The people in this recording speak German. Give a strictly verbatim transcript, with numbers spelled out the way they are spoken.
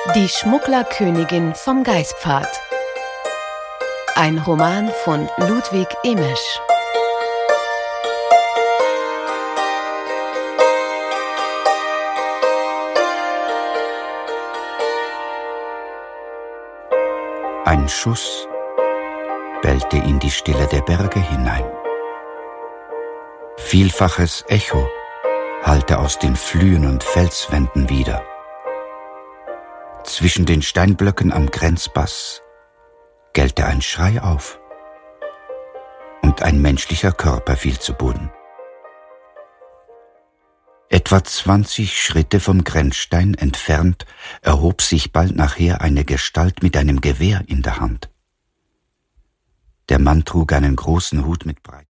Die Schmugglerkönigin vom Geispfad. Ein Roman von Ludwig Emesch. Ein Schuss bellte in die Stille der Berge hinein. Vielfaches Echo hallte aus den Flühen und Felswänden wider. Zwischen den Steinblöcken am Grenzpass gellte ein Schrei auf, und ein menschlicher Körper fiel zu Boden. Etwa zwanzig Schritte vom Grenzstein entfernt erhob sich bald nachher eine Gestalt mit einem Gewehr in der Hand. Der Mann trug einen großen Hut mit breit